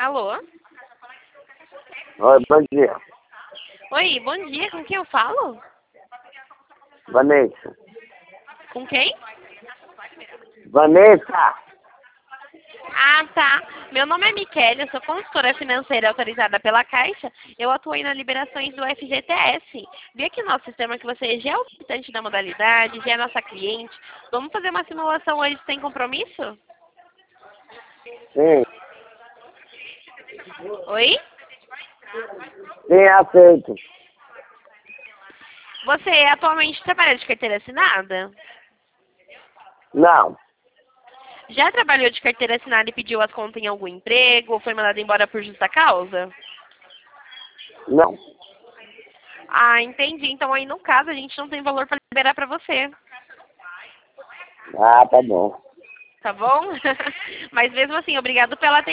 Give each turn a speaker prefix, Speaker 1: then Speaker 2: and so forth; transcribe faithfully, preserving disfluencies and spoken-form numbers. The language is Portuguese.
Speaker 1: Alô?
Speaker 2: Oi, bom dia.
Speaker 1: Oi, bom dia. Com quem eu falo?
Speaker 2: Vanessa.
Speaker 1: Com quem?
Speaker 2: Vanessa!
Speaker 1: Ah, tá. Meu nome é Michele, eu sou consultora financeira autorizada pela Caixa. Eu atuei nas liberações do F G T S. Vi aqui no nosso sistema que você já é o visitante da modalidade, já é nossa cliente. Vamos fazer uma simulação hoje sem compromisso?
Speaker 2: Sim,
Speaker 1: Oi?
Speaker 2: sim, aceito.
Speaker 1: Você atualmente trabalha de carteira assinada?
Speaker 2: Não,
Speaker 1: Já trabalhou de carteira assinada e pediu as contas em algum emprego ou foi mandado embora por justa causa?
Speaker 2: não.
Speaker 1: Ah, entendi. Então aí no caso a gente não tem valor para liberar para você,
Speaker 2: Ah, tá bom.
Speaker 1: tá bom? Mas mesmo assim, obrigado pela atenção.